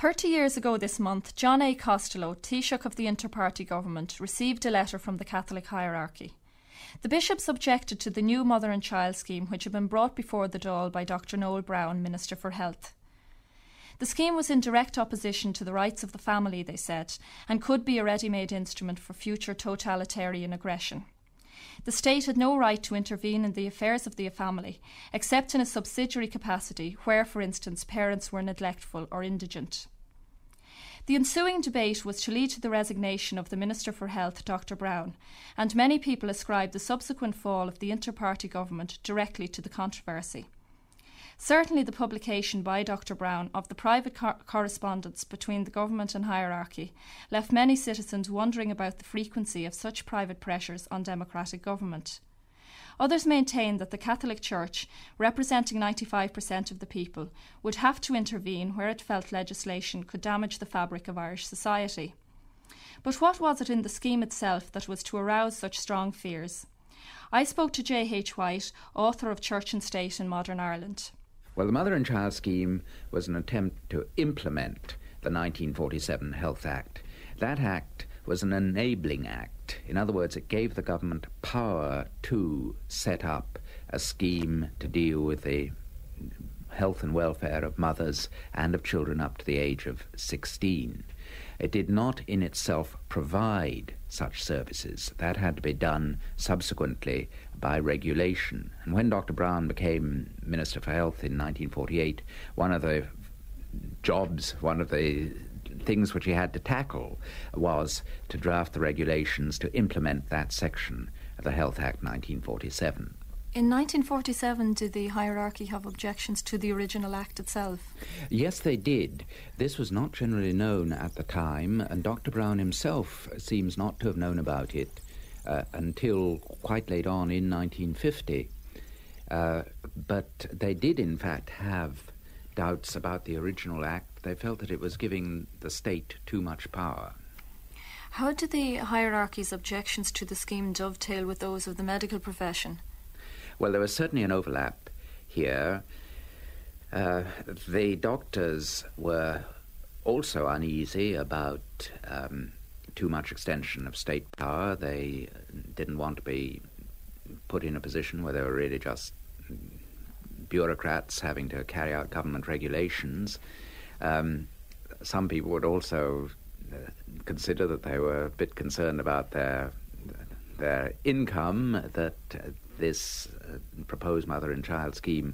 30 years ago this month, John A. Costello, Taoiseach of the Inter-Party Government, received a letter from the Catholic hierarchy. The bishops objected to the new mother and child scheme which had been brought before the Dáil by Dr Noel Browne, Minister for Health. The scheme was in direct opposition to the rights of the family, they said, and could be a ready-made instrument for future totalitarian aggression. The state had no right to intervene in the affairs of the family, except in a subsidiary capacity where, for instance, parents were neglectful or indigent. The ensuing debate was to lead to the resignation of the Minister for Health, Dr Browne, and many people ascribed the subsequent fall of the inter-party government directly to the controversy. Certainly the publication by Dr Browne of the private correspondence between the government and hierarchy left many citizens wondering about the frequency of such private pressures on democratic government. Others maintained that the Catholic Church, representing 95% of the people, would have to intervene where it felt legislation could damage the fabric of Irish society. But what was it in the scheme itself that was to arouse such strong fears? I spoke to J.H. White, author of Church and State in Modern Ireland. Well, the Mother and Child Scheme was an attempt to implement the 1947 Health Act. That act was an enabling act. In other words, it gave the government power to set up a scheme to deal with the health and welfare of mothers and of children up to the age of 16. It did not in itself provide such services. That had to be done subsequently by regulation. And when Dr. Browne became Minister for Health in 1948, one of the things which he had to tackle was to draft the regulations to implement that section of the Health Act 1947. In 1947, did the hierarchy have objections to the original Act itself? Yes, they did. This was not generally known at the time, and Dr. Browne himself seems not to have known about it until quite late on in 1950. But they did, in fact, have doubts about the original Act. They felt that it was giving the state too much power. How did the hierarchy's objections to the scheme dovetail with those of the medical profession? Well, there was certainly an overlap here. The doctors were also uneasy about too much extension of state power. They didn't want to be put in a position where they were really just bureaucrats having to carry out government regulations. Some people would also consider that they were a bit concerned about their income, that this proposed mother and child scheme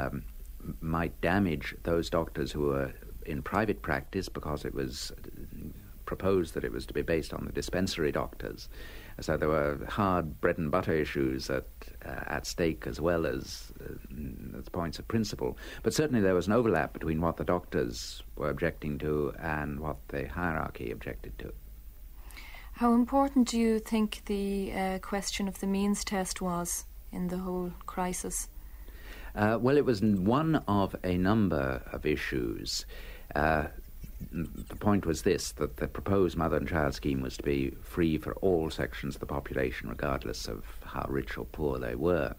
might damage those doctors who were in private practice, because it was proposed that it was to be based on the dispensary doctors. So there were hard bread and butter issues at stake, as well as points of principle. But certainly there was an overlap between what the doctors were objecting to and what the hierarchy objected to. How important do you think the question of the means test was in the whole crisis? Well, it was one of a number of issues. The point was this, that the proposed mother and child scheme was to be free for all sections of the population, regardless of how rich or poor they were.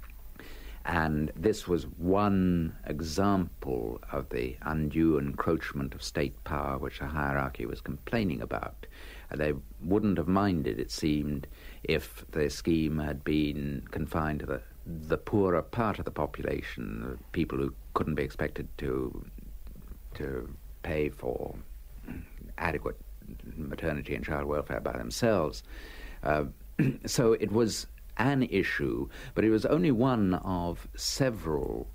And this was one example of the undue encroachment of state power which the hierarchy was complaining about. They wouldn't have minded, it seemed, if the scheme had been confined to the poorer part of the population, people who couldn't be expected to pay for adequate maternity and child welfare by themselves. So it was an issue, but it was only one of several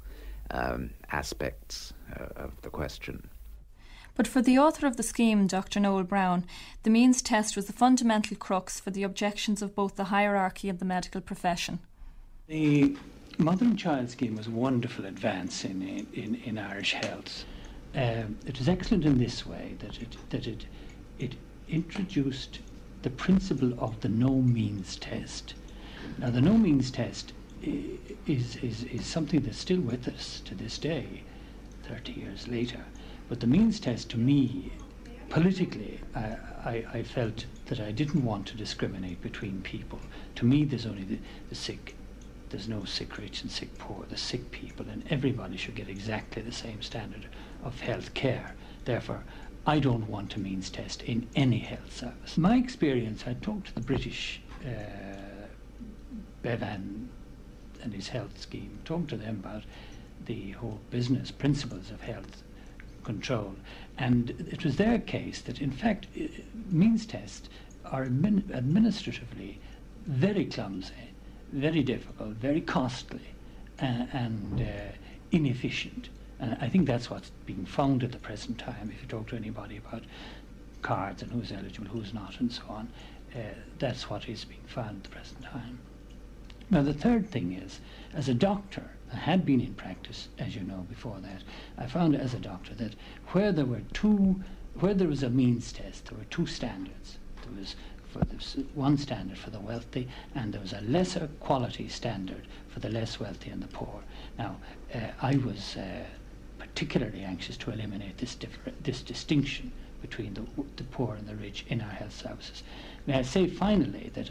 aspects of the question. But for the author of the scheme, Dr. Noel Browne, the means test was the fundamental crux for the objections of both the hierarchy and the medical profession. The mother and child scheme was a wonderful advance in Irish health. It was excellent in this way, that it introduced the principle of the no means test. Now, the no means test is something that's still with us to this day, 30 years later. But the means test, to me, politically, I felt that I didn't want to discriminate between people. To me, there's only the sick. There's no sick rich and sick poor. The sick people, and everybody should get exactly the same standard of health care. Therefore, I don't want a means test in any health service. My experience, I talked to the British Bevan and his health scheme, talked to them about the whole business principles of health control, and it was their case that in fact means tests are administratively very clumsy, very difficult, very costly, and inefficient. And I think that's what's being found at the present time. If you talk to anybody about cards and who's eligible, who's not, and so on, that's what is being found at the present time. Now, the third thing is, as a doctor, I had been in practice, as you know, before that. I found as a doctor that where there was a means test, there were two standards. There was one standard for the wealthy, and there was a lesser quality standard for the less wealthy and the poor. Now, I was particularly anxious to eliminate this distinction between the poor and the rich in our health services. May I say finally that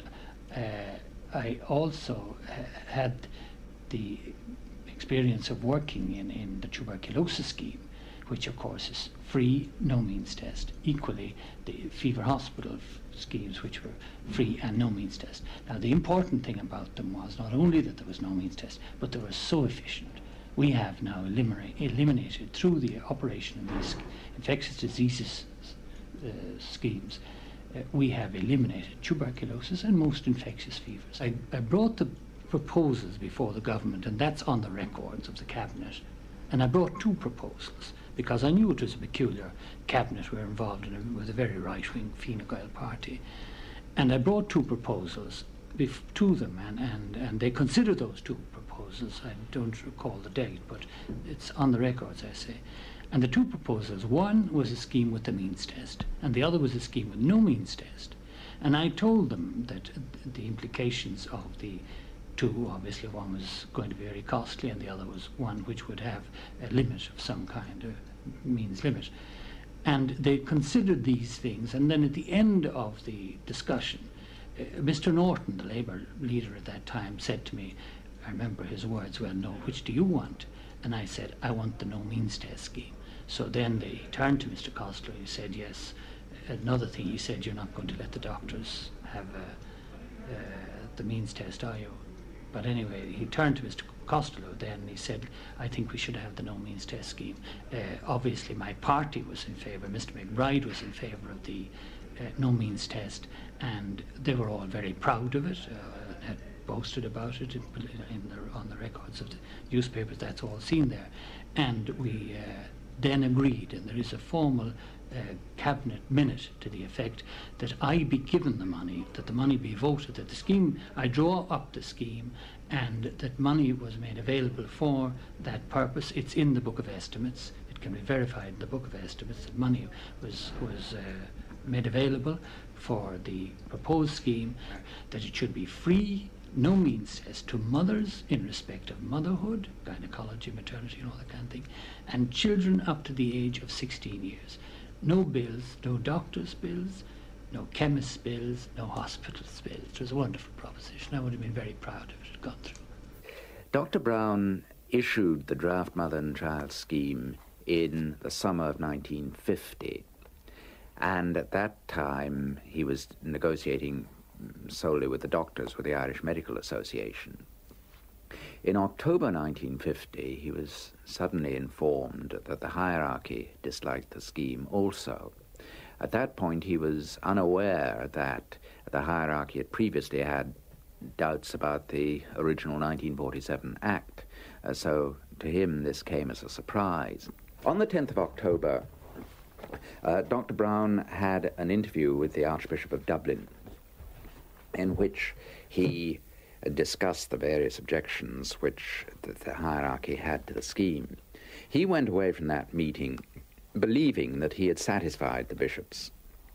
I also had the experience of working in the tuberculosis scheme, which of course is free, no means test. Equally, the fever hospital schemes, which were free and no means test. Now, the important thing about them was not only that there was no means test, but they were so efficient. We have now eliminated through the operation of these infectious diseases schemes, we have eliminated tuberculosis and most infectious fevers. I brought the proposals before the government, and that's on the records of the cabinet. And I brought two proposals because I knew it was a peculiar cabinet we were involved in with a very right-wing Fine Gael party. And I brought two proposals to them, and they considered those two proposals. I don't recall the date, but it's on the records, I say. And the two proposals, one was a scheme with the means test, and the other was a scheme with no means test. And I told them that the implications of the two, obviously one was going to be very costly, and the other was one which would have a limit of some kind, a means limit. And they considered these things, and then at the end of the discussion, Mr. Norton, the Labour leader at that time, said to me, I remember his words well, no, which do you want? And I said, I want the no means test scheme. So then they turned to Mr. Costello, he said, yes. Another thing, he said, you're not going to let the doctors have the means test, are you? But anyway, he turned to Mr. Costello then, and he said, I think we should have the no means test scheme. Obviously, my party was in favour, Mr. McBride was in favour of the no means test, and they were all very proud of it, had boasted about it on the records of the newspapers, that's all seen there. And we then agreed, and there is a formal cabinet minute to the effect that I be given the money, that the money be voted, that the scheme, I draw up the scheme, and that money was made available for that purpose. It's in the Book of Estimates. It can be verified in the Book of Estimates that money was made available for the proposed scheme, that it should be free, no means test to mothers in respect of motherhood, gynecology, maternity, and all that kind of thing, and children up to the age of 16 years. No bills, no doctor's bills, no chemist's bills, no hospital's bills. It was a wonderful proposition. I would have been very proud if it had gone through. Dr. Brown issued the draft mother and child scheme in the summer of 1950, and at that time he was negotiating solely with the doctors, with the Irish Medical Association. In October 1950, he was suddenly informed that the hierarchy disliked the scheme also. At that point, he was unaware that the hierarchy had previously had doubts about the original 1947 Act, so to him this came as a surprise. On the 10th of October, Dr. Brown had an interview with the Archbishop of Dublin, in which he discussed the various objections which the hierarchy had to the scheme. He went away from that meeting believing that he had satisfied the bishops.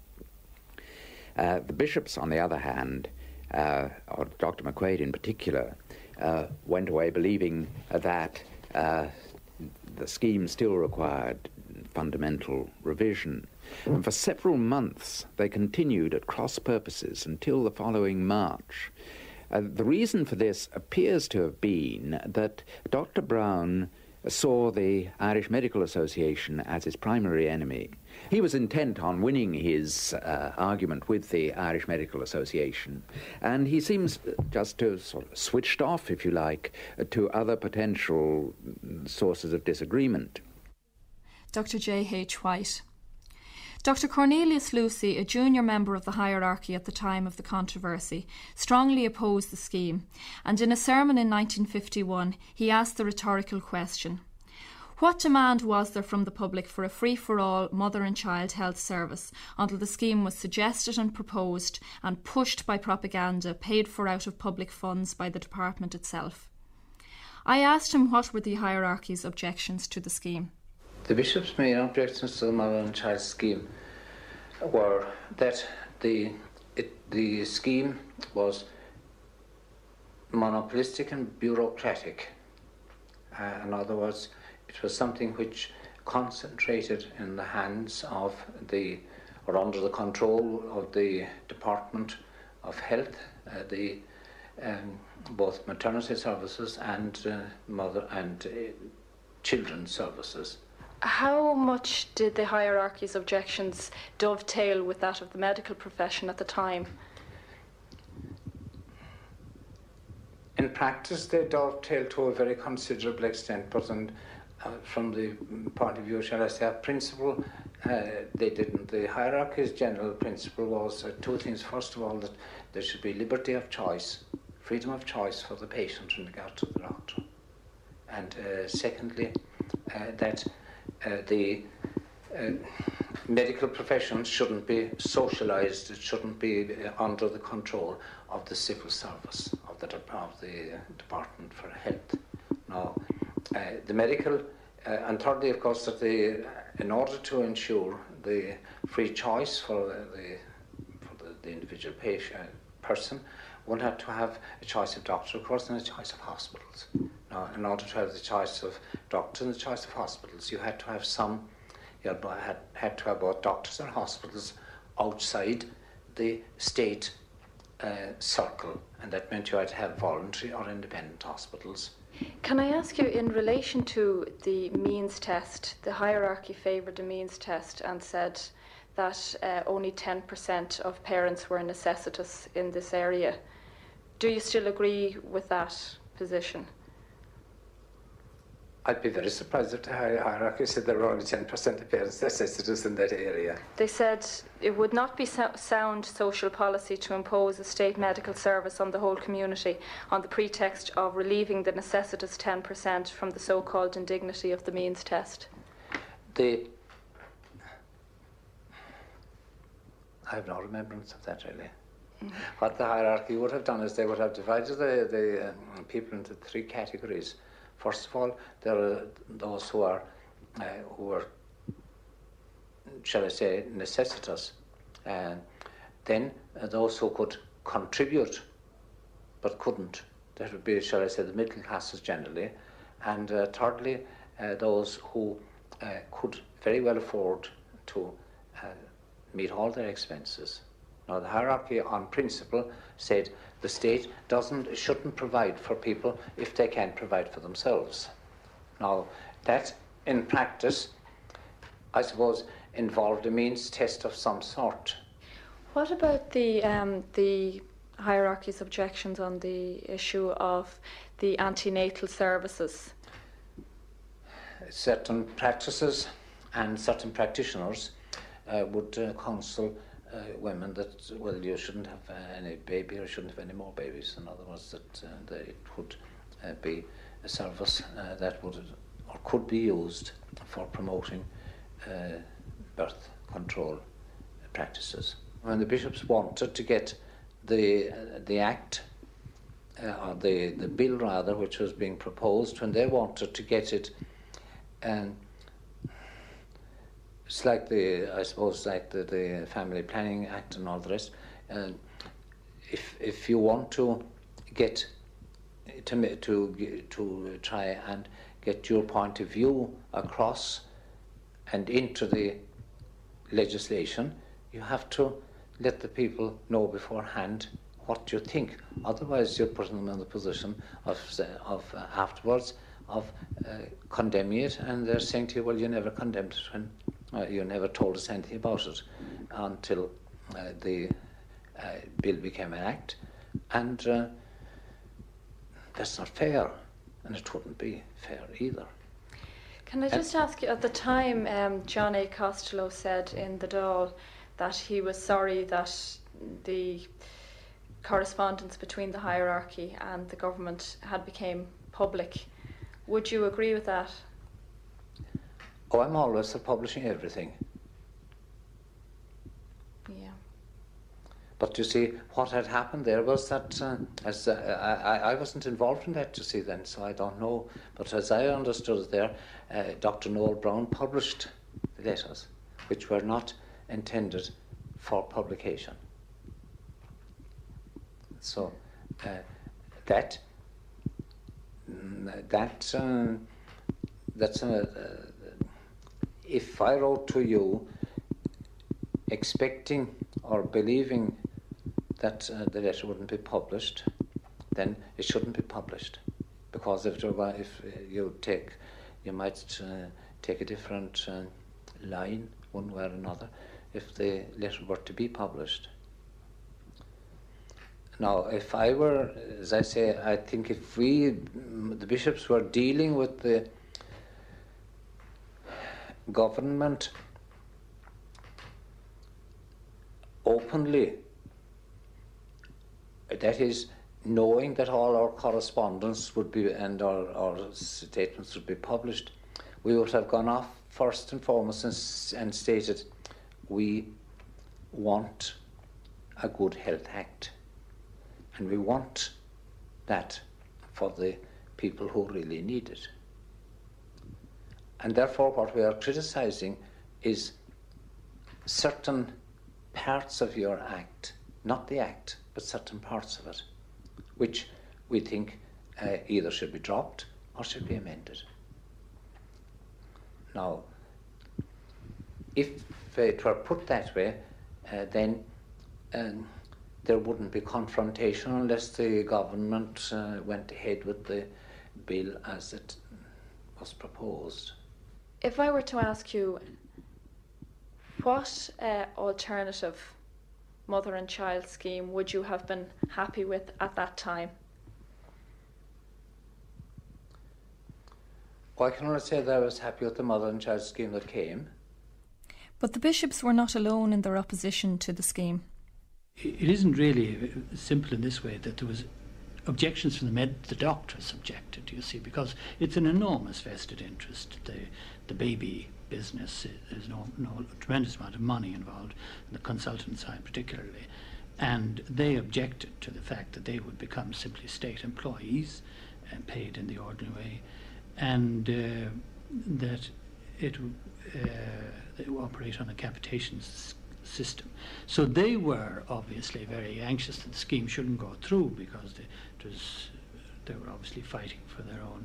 The bishops, on the other hand, or Dr. McQuaid in particular, went away believing that the scheme still required fundamental revision. And for several months they continued at cross purposes until the following March. The reason for this appears to have been that Dr. Brown saw the Irish Medical Association as his primary enemy. He was intent on winning his argument with the Irish Medical Association, and he seems just to sort of switched off, if you like, to other potential sources of disagreement. Dr. J.H. White. Dr. Cornelius Lucy, a junior member of the hierarchy at the time of the controversy, strongly opposed the scheme, and in a sermon in 1951 he asked the rhetorical question: what demand was there from the public for a free-for-all mother and child health service until the scheme was suggested and proposed and pushed by propaganda paid for out of public funds by the department itself? I asked him what were the hierarchy's objections to the scheme. The Bishop's main objections to the mother and child scheme were that the scheme was monopolistic and bureaucratic. In other words, it was something which concentrated in the hands of or under the control of the Department of Health, both maternity services and mother and children's services. How much did the hierarchy's objections dovetail with that of the medical profession at the time? In practice, they dovetailed to a very considerable extent, but from the point of view, shall I say, of principle, they didn't. The hierarchy's general principle was two things. First of all, that there should be liberty of choice, freedom of choice for the patient in regard to the doctor. And secondly, that the medical profession shouldn't be socialised, it shouldn't be under the control of the civil service, of the Department for Health. Now, the medical, and thirdly, of course, that in order to ensure the free choice for the individual person, one had to have a choice of doctor, of course, and a choice of hospitals. Now, in order to have the choice of doctors and the choice of hospitals, you had to have had to have both doctors and hospitals outside the state circle, and that meant you had to have voluntary or independent hospitals. Can I ask you, in relation to the means test, the hierarchy favoured the means test and said that only 10% of parents were necessitous in this area. Do you still agree with that position? I'd be very surprised if the hierarchy said there were only 10% of parents necessitous in that area. They said it would not be sound social policy to impose a state medical service on the whole community on the pretext of relieving the necessitous 10% from the so-called indignity of the means test. I have no remembrance of that, really. Mm-hmm. What the hierarchy would have done is they would have divided the people into three categories. First of all, there are those who are, shall I say, necessitous. Then those who could contribute but couldn't. That would be, shall I say, the middle classes generally. And thirdly, those who could very well afford to meet all their expenses. Now, the hierarchy on principle said the state shouldn't provide for people if they can't provide for themselves. Now, that in practice, I suppose, involved a means test of some sort. What about the hierarchy's objections on the issue of the antenatal services? Certain practices and certain practitioners would counsel women that, well, you shouldn't have any baby or shouldn't have any more babies. In other words, that it would be a service that would or could be used for promoting birth control practices. When the bishops wanted to get the act, or the bill rather, which was being proposed, when they wanted to get it, it's like the Family Planning Act and all the rest. If you want to get to try and get your point of view across and into the legislation, you have to let the people know beforehand what you think. Otherwise, you're putting them in the position of afterwards of condemning it, and they're saying to you, well, you never condemned it when you never told us anything about it until the bill became an act, and that's not fair, and it wouldn't be fair either. Can I just ask you, at the time, John A. Costello said in the Dáil that he was sorry that the correspondence between the hierarchy and the government had become public. Would you agree with that? Oh, I'm always for publishing everything. Yeah. But you see, what had happened there was that, I wasn't involved in that, you see, then, so I don't know. But as I understood it there, Dr. Noel Brown published the letters, which were not intended for publication. So that's if I wrote to you expecting or believing that the letter wouldn't be published, then it shouldn't be published, because if you might take a different line one way or another if the letter were to be published. Now, if I were, as I say, I think if the bishops were dealing with the government openly, that is, knowing that all our correspondence would be and our statements would be published, we would have gone off first and foremost and stated, we want a Good Health Act, and we want that for the people who really need it. And therefore what we are criticising is certain parts of your act, not the act, but certain parts of it, which we think either should be dropped or should be amended. Now, if it were put that way, then there wouldn't be confrontation unless the government went ahead with the bill as it was proposed. If I were to ask you, what alternative mother and child scheme would you have been happy with at that time? Well, I can only say that I was happy with the mother and child scheme that came. But the bishops were not alone in their opposition to the scheme. It isn't really simple in this way that there was objections from the doctors objected, you see, because it's an enormous vested interest. The baby business, there's no tremendous amount of money involved, the consultant side particularly, and they objected to the fact that they would become simply state employees and paid in the ordinary way, and that it they operate on a capitation system. So they were obviously very anxious that the scheme shouldn't go through, because they were obviously fighting for their own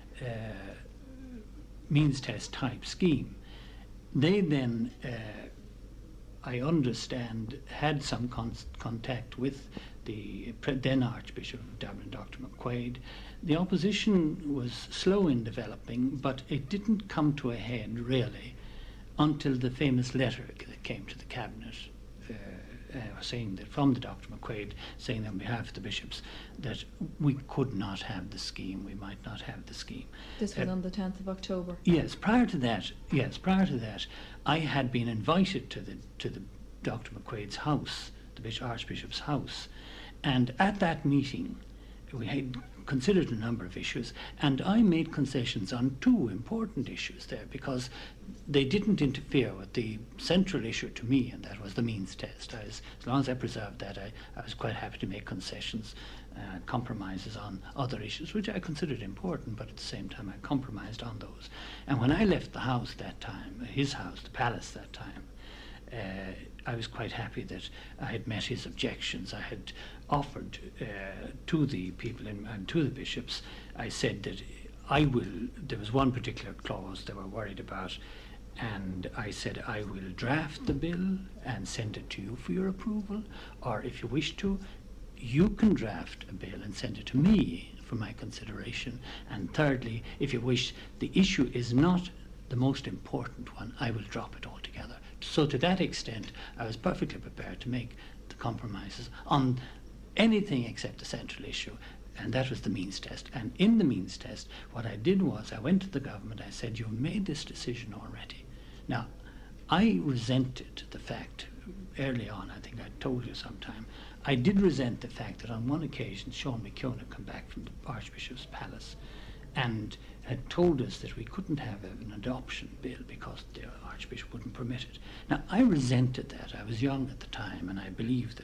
means test type scheme. They then, I understand, had some contact with the then Archbishop of Dublin, Dr. McQuaid. The opposition was slow in developing, but it didn't come to a head really until the famous letter that came to the cabinet saying that, from the Dr. McQuaid, saying on behalf of the bishops that we could not have the scheme, we might not have the scheme. This was on the 10th of October. Yes, prior to that, I had been invited to the Dr. McQuaid's house, the Archbishop's house, and at that meeting we had considered a number of issues, and I made concessions on two important issues there, because they didn't interfere with the central issue to me, and that was the means test. As long as I preserved that, I was quite happy to make concessions, compromises on other issues, which I considered important, but at the same time I compromised on those. And when I left the house that time, his house, the palace that time, I was quite happy that I had met his objections. I had offered to the people and to the bishops, I said that there was one particular clause they were worried about, and I said I will draft the bill and send it to you for your approval, or if you wish to, you can draft a bill and send it to me for my consideration. And thirdly, if you wish, the issue is not the most important one, I will drop it altogether. So to that extent, I was perfectly prepared to make the compromises on anything except the central issue, and that was the means test. And in the means test, what I did was I went to the government, I said, you've made this decision already. Now, I resented the fact, early on, I think I told you sometime, I did resent the fact that on one occasion Sean McKeown had come back from the Archbishop's Palace and had told us that we couldn't have an adoption bill because the Archbishop wouldn't permit it. Now, I resented that. I was young at the time, and I believed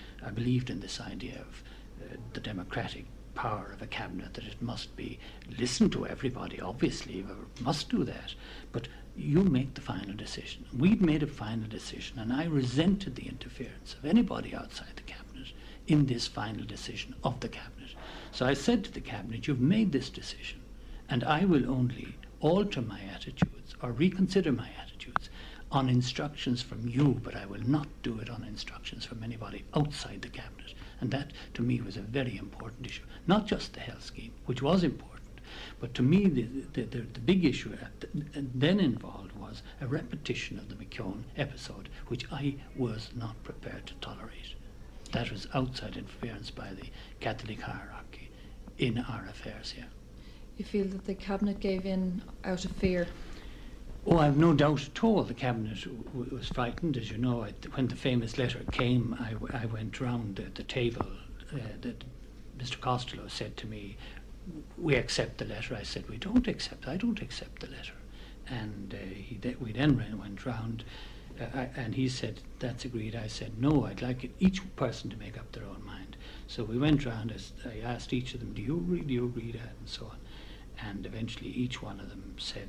in this idea of the democratic power of a cabinet, that it must be listen to everybody, obviously, we must do that, but you make the final decision. We'd made a final decision, and I resented the interference of anybody outside the cabinet in this final decision of the cabinet. So I said to the cabinet, you've made this decision, and I will only alter my attitudes or reconsider my attitudes on instructions from you, but I will not do it on instructions from anybody outside the cabinet. And that, to me, was a very important issue. Not just the health scheme, which was important, but to me, the big issue then involved was a repetition of the McKeown episode, which I was not prepared to tolerate. That was outside interference by the Catholic hierarchy in our affairs here. You feel that the Cabinet gave in out of fear? Oh, I've no doubt at all the Cabinet was frightened. As you know, when the famous letter came, I went round the table. That Mr. Costello said to me, we accept the letter. I said, I don't accept the letter. And we then went round, and he said, that's agreed. I said, no, I'd like each person to make up their own mind. So we went round, I asked each of them, do you agree that, and so on. And eventually each one of them said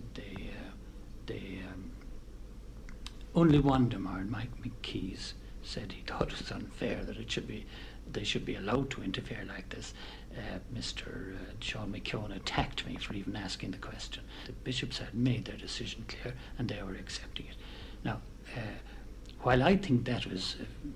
only one demurred. Mike McKees said he thought it was unfair that they should be allowed to interfere like this. Mr. Sean McKeown attacked me for even asking the question. The bishops had made their decision clear, and they were accepting it. Now, while I think that was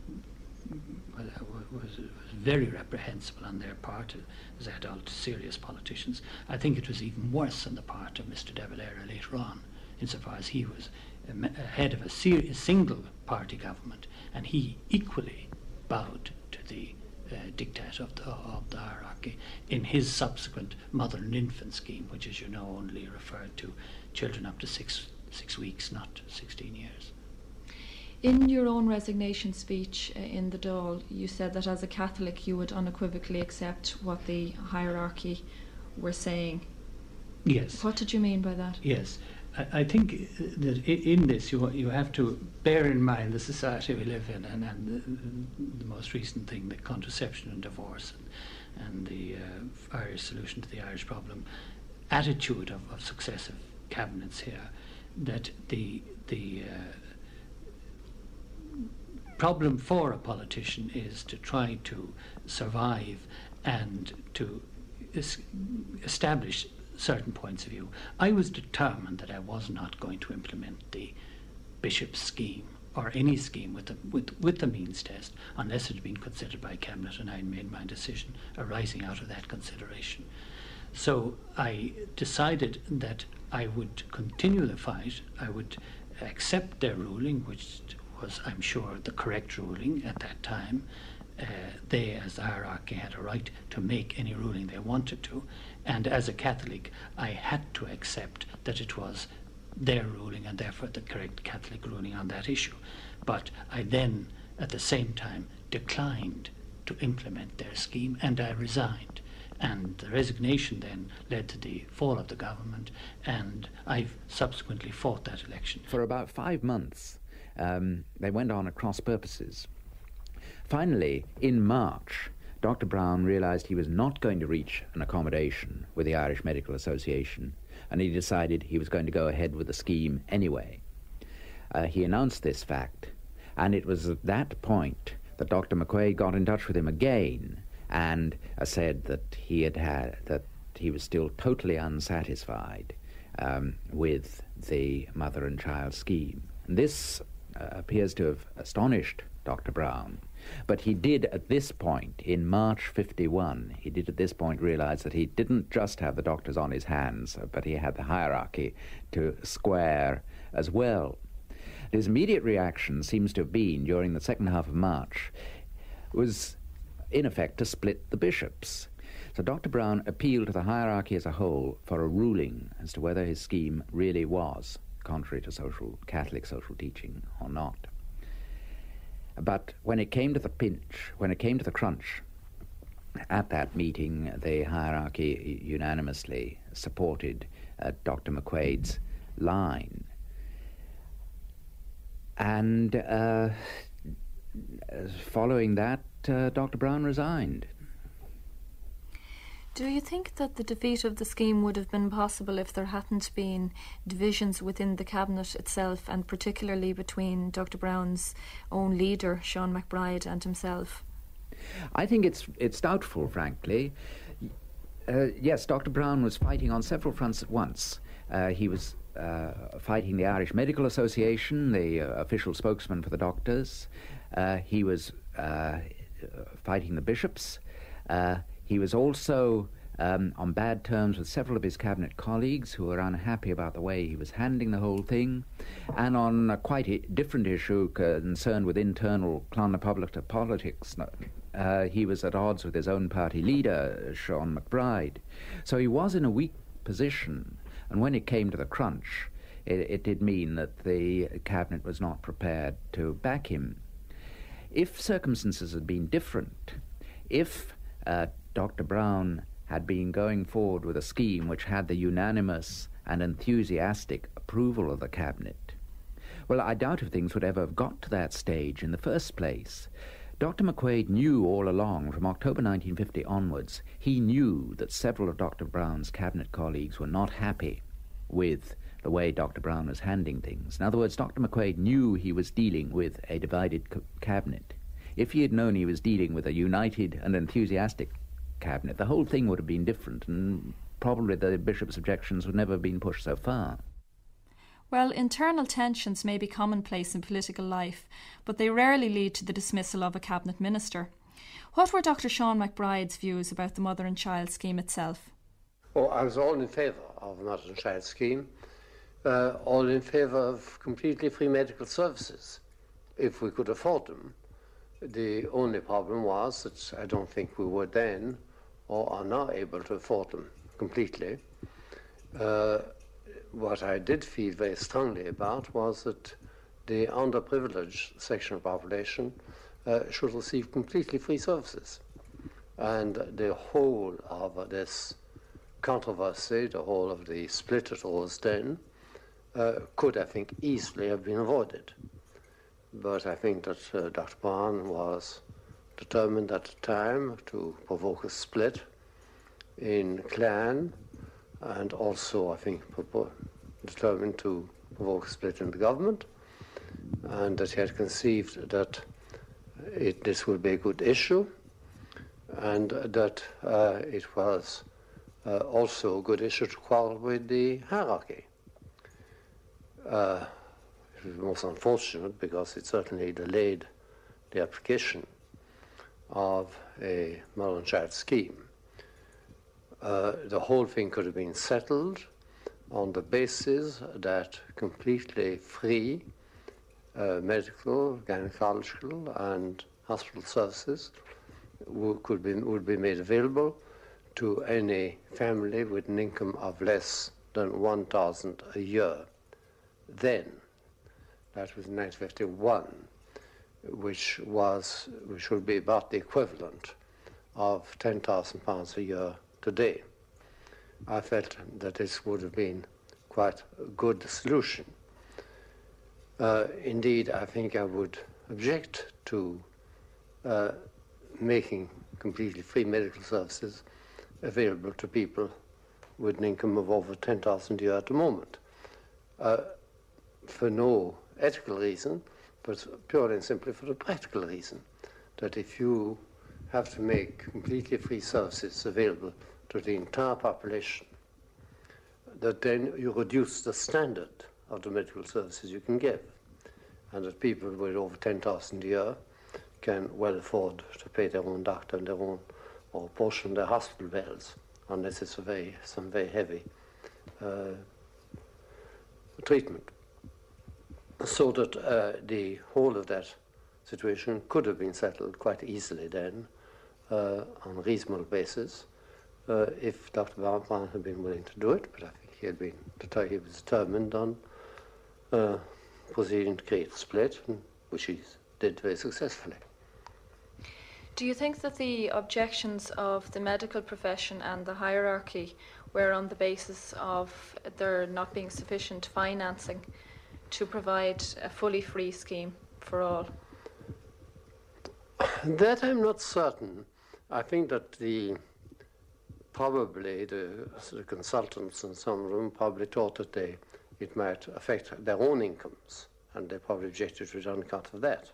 very reprehensible on their part as adult, serious politicians, I think it was even worse on the part of Mr. De Valera later on, insofar as he was head of a single party government, and he equally bowed to the diktat of the hierarchy in his subsequent mother and infant scheme, which, as you know, only referred to children up to six weeks, not 16 years. In your own resignation speech in the Dáil, you said that as a Catholic you would unequivocally accept what the hierarchy were saying. Yes. What did you mean by that? Yes. I think that in this you have to bear in mind the society we live in, and the most recent thing, the contraception and divorce, and the Irish solution to the Irish problem, attitude of successive cabinets here, that the problem for a politician is to try to survive and to establish certain points of view. I was determined that I was not going to implement the bishop's scheme or any scheme with the means test unless it had been considered by Cabinet, and I made my decision arising out of that consideration. So I decided that I would continue the fight. I would accept their ruling, which was, I'm sure, the correct ruling at that time. They, as the hierarchy, had a right to make any ruling they wanted to, and as a Catholic, I had to accept that it was their ruling and therefore the correct Catholic ruling on that issue. But I then, at the same time, declined to implement their scheme, and I resigned. And the resignation then led to the fall of the government, and I've subsequently fought that election. For about 5 months, they went on at cross purposes. Finally, in March, Dr. Browne realised he was not going to reach an accommodation with the Irish Medical Association, and he decided he was going to go ahead with the scheme anyway. He announced this fact, and it was at that point that Dr. McQuaid got in touch with him again and said that he was still totally unsatisfied with the mother and child scheme. And this appears to have astonished Dr. Browne. But he did at this point, in March 51, he did at this point realise that he didn't just have the doctors on his hands, but he had the hierarchy to square as well. His immediate reaction seems to have been, during the second half of March, was in effect to split the bishops. So Dr. Browne appealed to the hierarchy as a whole for a ruling as to whether his scheme really was contrary to Catholic social teaching or not. But when it came to the pinch, when it came to the crunch, at that meeting the hierarchy unanimously supported Dr. McQuaid's line. And following that, Dr. Browne resigned. Do you think that the defeat of the scheme would have been possible if there hadn't been divisions within the cabinet itself, and particularly between Dr. Browne's own leader, Sean MacBride, and himself? I think it's doubtful, frankly. Yes, Dr. Browne was fighting on several fronts at once. He was fighting the Irish Medical Association, the official spokesman for the doctors. He was fighting the bishops. He was also on bad terms with several of his cabinet colleagues who were unhappy about the way he was handling the whole thing, and on a quite different issue concerned with internal Clonmacnoise politics, he was at odds with his own party leader, Sean MacBride. So he was in a weak position, and when it came to the crunch, it did mean that the cabinet was not prepared to back him. If circumstances had been different, if Dr. Browne had been going forward with a scheme which had the unanimous and enthusiastic approval of the cabinet, well, I doubt if things would ever have got to that stage in the first place. Dr. McQuaid knew all along, from October 1950 onwards, he knew that several of Dr. Browne's cabinet colleagues were not happy with the way Dr. Browne was handling things. In other words, Dr. McQuaid knew he was dealing with a divided cabinet. If he had known he was dealing with a united and enthusiastic cabinet, the whole thing would have been different, and probably the bishop's objections would never have been pushed so far. Well, internal tensions may be commonplace in political life, but they rarely lead to the dismissal of a cabinet minister. What were Dr. Sean MacBride's views about the mother and child scheme itself? Oh, I was all in favour of the mother and child scheme, all in favour of completely free medical services, if we could afford them. The only problem was that I don't think we were then or are now able to afford them completely. What I did feel very strongly about was that the underprivileged section of the population should receive completely free services. And the whole of this controversy, the whole of the split that was then, could, I think, easily have been avoided. But I think that Dr. Browne was determined at the time to provoke a split in Clan, and also, I think, determined to provoke a split in the government, and that he had conceived that this would be a good issue, and that it was also a good issue to quarrel with the hierarchy. It was most unfortunate because it certainly delayed the application of a mother and child scheme. The whole thing could have been settled on the basis that completely free medical, gynecological and hospital services would be made available to any family with an income of less than $1,000 a year. Then, that was in 1951, which would be about the equivalent of £10,000 a year today. I felt that this would have been quite a good solution. Indeed, I think I would object to making completely free medical services available to people with an income of over $10,000 a year at the moment, for no ethical reason, but purely and simply for the practical reason that if you have to make completely free services available to the entire population, that then you reduce the standard of the medical services you can give, and that people with over $10,000 a year can well afford to pay their own doctor and their own or portion of their hospital bills, unless it's some very heavy treatment. So that the whole of that situation could have been settled quite easily then on a reasonable basis if Dr. Brown had been willing to do it, but I think he was determined on proceeding to create a split, which he did very successfully. Do you think that the objections of the medical profession and the hierarchy were on the basis of there not being sufficient financing to provide a fully free scheme for all? That I'm not certain. I think that probably the consultants in some room probably thought that it might affect their own incomes, and they probably objected to it on account of that.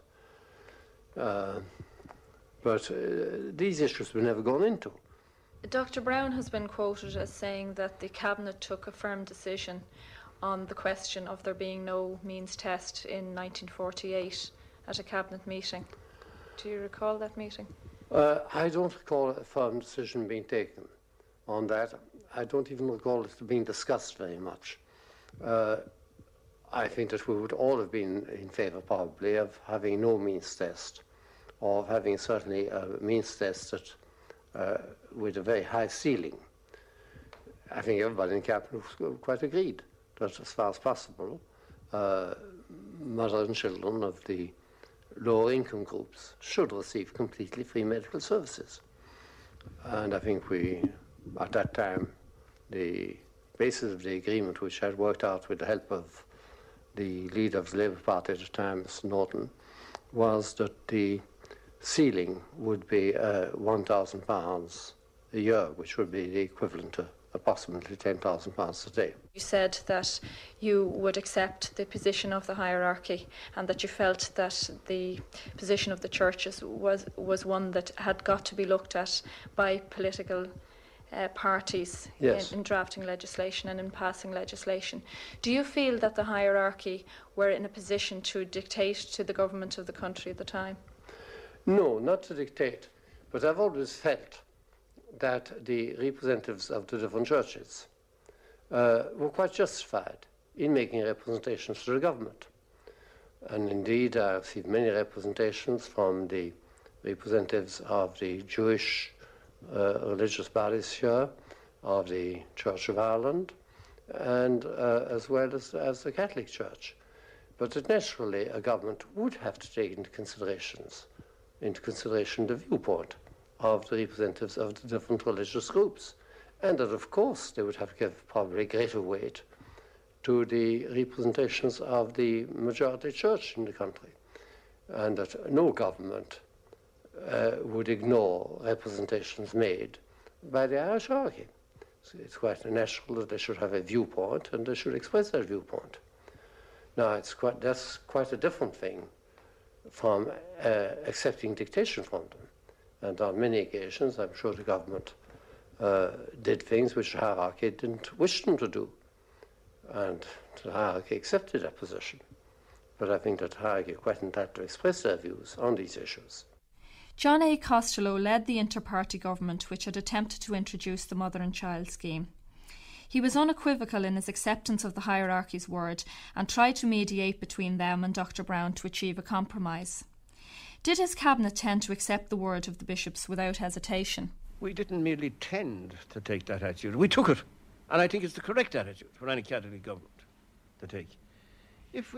But these issues were never gone into. Dr. Brown has been quoted as saying that the Cabinet took a firm decision on the question of there being no means test in 1948 at a Cabinet meeting. Do you recall that meeting? I don't recall a firm decision being taken on that. I don't even recall it being discussed very much. I think that we would all have been in favour probably of having no means test, or of having certainly a means test that with a very high ceiling. I think everybody in Cabinet was quite agreed that as far as possible, mothers and children of the lower income groups should receive completely free medical services. And I think at that time, the basis of the agreement, which had worked out with the help of the leader of the Labour Party at the time, Mr. Norton, was that the ceiling would be £1,000 a year, which would be the equivalent to approximately £10,000 a day. You said that you would accept the position of the hierarchy and that you felt that the position of the churches was one that had got to be looked at by political parties. Yes. in drafting legislation and in passing legislation. Do you feel that the hierarchy were in a position to dictate to the government of the country at the time? No, not to dictate, but I've always felt that the representatives of the different churches were quite justified in making representations to the government. And indeed, I received many representations from the representatives of the Jewish religious bodies here, of the Church of Ireland, and as well as the Catholic Church. But that naturally a government would have to take into consideration the viewpoint of the representatives of the different religious groups, and that of course they would have to give probably greater weight to the representations of the majority church in the country, and that no government would ignore representations made by the Irish hierarchy. So it's quite natural that they should have a viewpoint and they should express their viewpoint. Now, that's quite a different thing from accepting dictation from them. And on many occasions, I'm sure the government did things which the hierarchy didn't wish them to do. And the hierarchy accepted that position. But I think that the hierarchy are quite entitled to express their views on these issues. John A. Costello led the inter-party government which had attempted to introduce the mother and child scheme. He was unequivocal in his acceptance of the hierarchy's word and tried to mediate between them and Dr. Brown to achieve a compromise. Did his cabinet tend to accept the word of the bishops without hesitation? We didn't merely tend to take that attitude, we took it. And I think it's the correct attitude for any Catholic government to take. If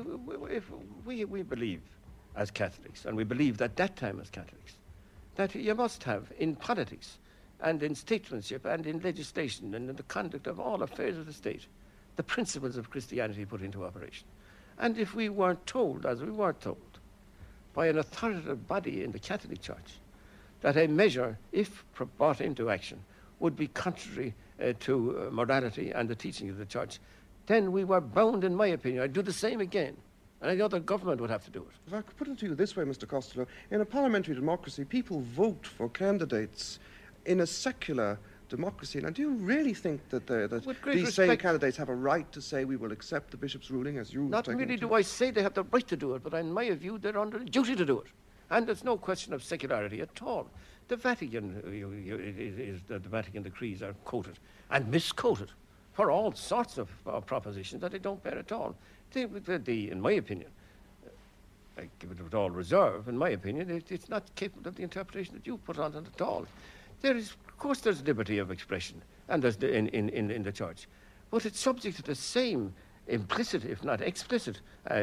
we believe as Catholics, and we believed at that time as Catholics, that you must have in politics and in statesmanship and in legislation and in the conduct of all affairs of the state, the principles of Christianity put into operation. And if we weren't told, as we were told, by an authoritative body in the Catholic Church, that a measure, if brought into action, would be contrary to morality and the teaching of the Church, then we were bound, in my opinion, I'd do the same again. And any other government would have to do it. If I could put it to you this way, Mr. Costello, in a parliamentary democracy, people vote for candidates in a secular democracy. Now, do you really think that these same candidates have a right to say we will accept the bishop's ruling as you... Not merely do I say they have the right to do it, but in my view, they're under a duty to do it. And there's no question of secularity at all. The Vatican, the Vatican decrees are quoted and misquoted for all sorts of propositions that they don't bear at all. In my opinion, I give it with all reserve, in my opinion, it's not capable of the interpretation that you put on it at all. Of course there's liberty of expression, and there's in the church, but it's subject to the same implicit, if not explicit,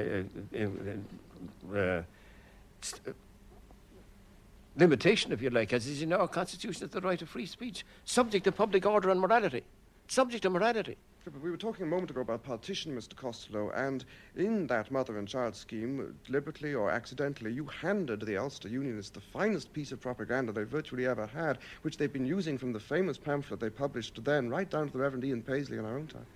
limitation, if you like, as is in our Constitution, of the right of free speech, subject to public order and morality. Subject to morality. But we were talking a moment ago about partition, Mr. Costello, and in that mother and child scheme, deliberately or accidentally, you handed the Ulster Unionists the finest piece of propaganda they virtually ever had, which they've been using from the famous pamphlet they published then, right down to the Reverend Ian Paisley in our own time.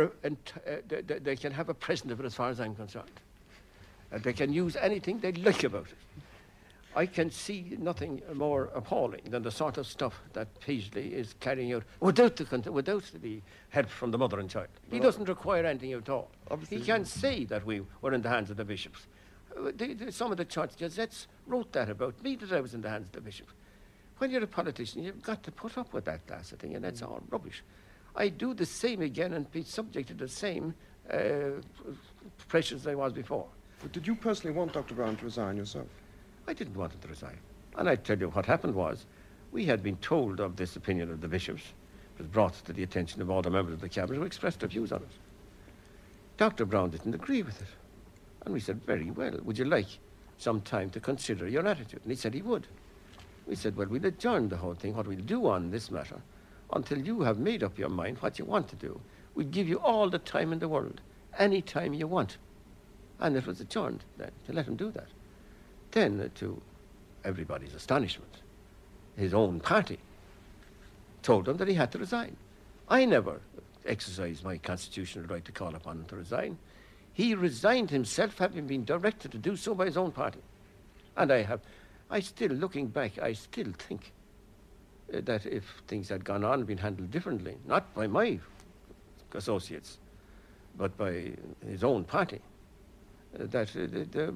They can have a present of it as far as I'm concerned. They can use anything they like about it. I can see nothing more appalling than the sort of stuff that Paisley is carrying out without the help from the mother and child. He doesn't require anything at all. He can say that we were in the hands of the bishops. Some of the church gazettes wrote that about me, that I was in the hands of the bishops. When you're a politician, you've got to put up with that class of thing, and that's all rubbish. I do the same again and be subject to the same pressures as I was before. But did you personally want Dr. Brown to resign yourself? I didn't want him to resign. And I tell you what happened was, we had been told of this opinion of the bishops. It was brought to the attention of all the members of the cabinet who expressed their views on it. Dr. Brown didn't agree with it. And we said, very well, would you like some time to consider your attitude? And he said he would. We said, well, we'll adjourn the whole thing, what we'll do on this matter, until you have made up your mind what you want to do. We'll give you all the time in the world, any time you want. And it was adjourned then, to let him do that. Then, to everybody's astonishment, his own party told him that he had to resign. I never exercised my constitutional right to call upon him to resign. He resigned himself, having been directed to do so by his own party. And looking back, I still think that if things had gone on and been handled differently, not by my associates, but by his own party, that there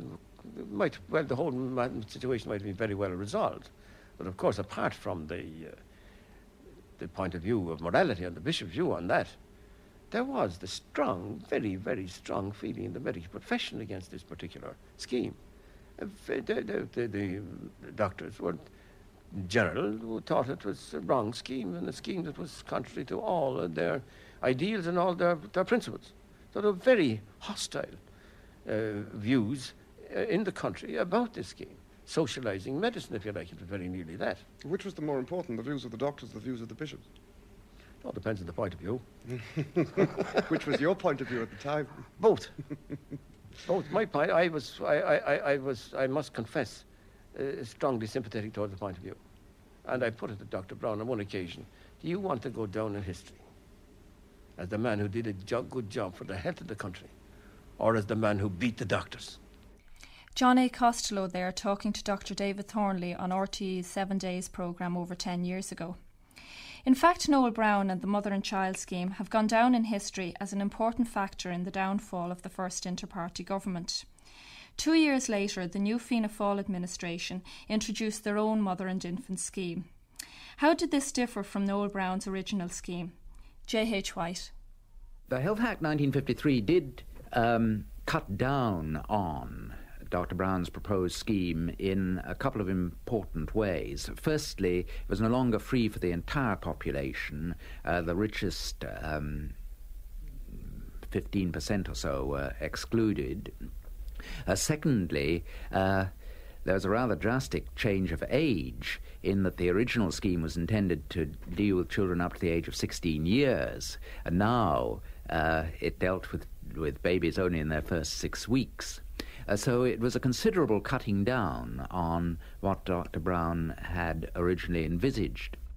the whole situation might have been very well resolved. But of course, apart from the point of view of morality and the bishop's view on that, there was the strong, very, very strong feeling in the medical profession against this particular scheme. The doctors were in general who thought it was a wrong scheme, and a scheme that was contrary to all their ideals and all their principles. So there were very hostile views in the country about this scheme. Socializing medicine, if you like, it was very nearly that. Which was the more important, the views of the doctors, the views of the bishops? It all depends on the point of view. Which was your point of view at the time? Both. Both. My point, I must confess, strongly sympathetic towards the point of view. And I put it to Dr. Brown on one occasion, do you want to go down in history as the man who did a good job for the health of the country, or as the man who beat the doctors? John A. Costello there talking to Dr. David Thornley on RTE's 7 Days programme over 10 years ago. In fact, Noel Browne and the Mother and Child Scheme have gone down in history as an important factor in the downfall of the first inter-party government. 2 years later, the new Fianna Fáil administration introduced their own mother and infant scheme. How did this differ from Noel Browne's original scheme? J.H. White. The Health Act 1953 did cut down on Dr. Brown's proposed scheme in a couple of important ways. Firstly, it was no longer free for the entire population. The richest 15% or so were excluded. Secondly, there was a rather drastic change of age in that the original scheme was intended to deal with children up to the age of 16 years, and now it dealt with babies only in their first 6 weeks. So it was a considerable cutting down on what Dr. Brown had originally envisaged.